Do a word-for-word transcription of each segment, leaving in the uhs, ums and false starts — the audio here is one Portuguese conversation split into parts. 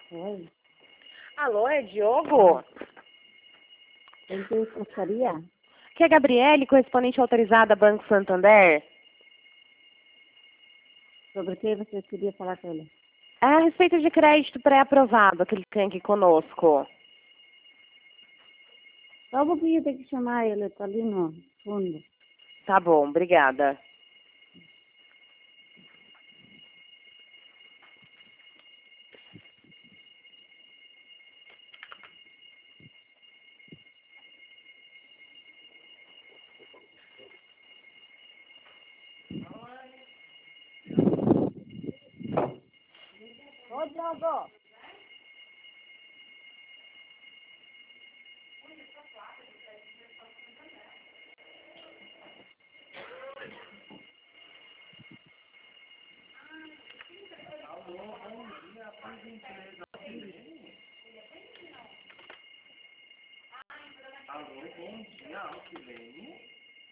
Oi. Alô, é Diogo? Quem que eu gostaria? Que é Gabriele, correspondente autorizada Banco Santander. Sobre o que você queria falar com ele? É a respeito de crédito pré-aprovado, aquele que tem aqui conosco. Só um pouquinho, eu tenho que chamar ele, tá ali no fundo. Tá bom, obrigada. Ô, Diogo! Alô, bom dia, Alcilene.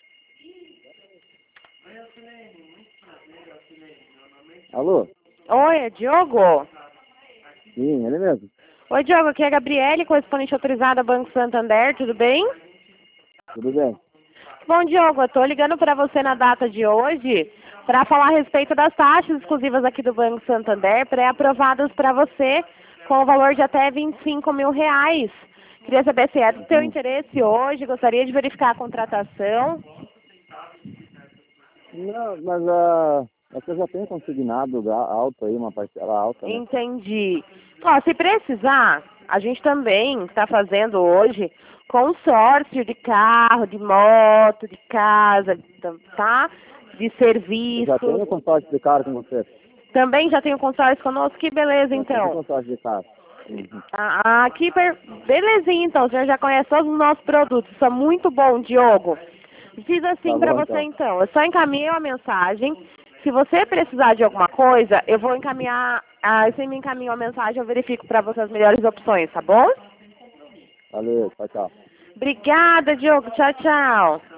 Oi, Alcilene, muito prazer, Alcilene. Meu nome é... Alô? Oi, é Diogo? Sim, ele mesmo. Oi, Diogo, aqui é a Gabriele, correspondente autorizada Banco Santander, tudo bem? Tudo bem? Bom, Diogo, eu tô ligando para você na data de hoje para falar a respeito das taxas exclusivas aqui do Banco Santander, pré-aprovadas para você com o valor de até vinte e cinco mil reais. Queria saber se é do seu Hum. interesse hoje, gostaria de verificar a contratação. Não, mas a é que eu já tenho consignado ga- alto aí, uma parcela alta, né? Entendi. Ó, se precisar, a gente também está fazendo hoje consórcio de carro, de moto, de casa, tá? De Eu serviço. já tenho consórcio de carro com você. Também já tem o consórcio conosco, que beleza Já tenho então. consórcio de carro. Uhum. Ah, aqui, per... belezinha então, o senhor já conhece todos os nossos produtos, isso é muito bom, Diogo. Fiz assim Tá para bom, você então. então, eu só encaminhei uma mensagem, se você precisar de alguma coisa, eu vou encaminhar, ah, você me encaminha uma mensagem, eu verifico para você as melhores opções, tá bom? Valeu, tchau, tchau. Obrigada, Diogo, tchau, tchau.